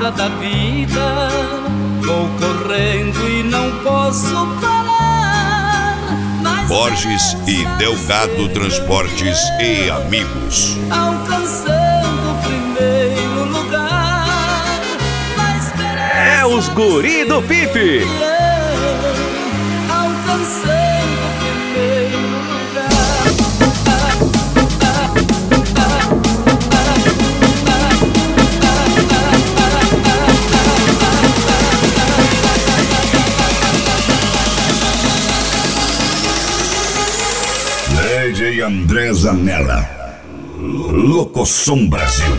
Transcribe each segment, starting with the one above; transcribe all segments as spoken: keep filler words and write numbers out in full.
estrada da vida, vou correndo e não posso parar. Mas Borges e Delgado Transportes e Amigos. Alcançando o primeiro lugar. É os guri do Pipe. Alcançando o primeiro lugar. D J André Zanella, Locosom Brasil.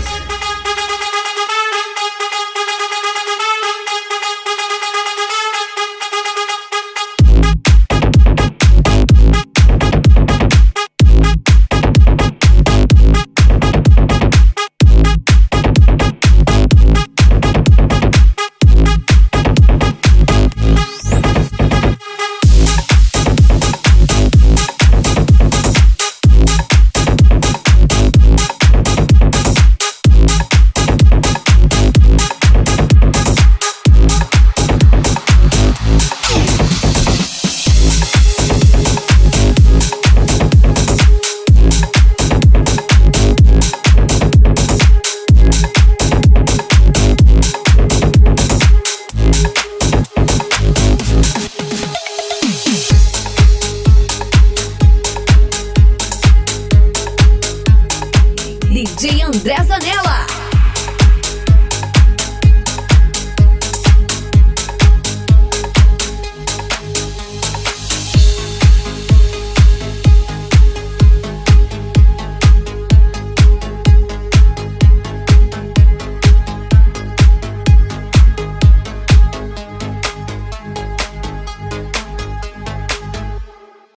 D J André Zanella.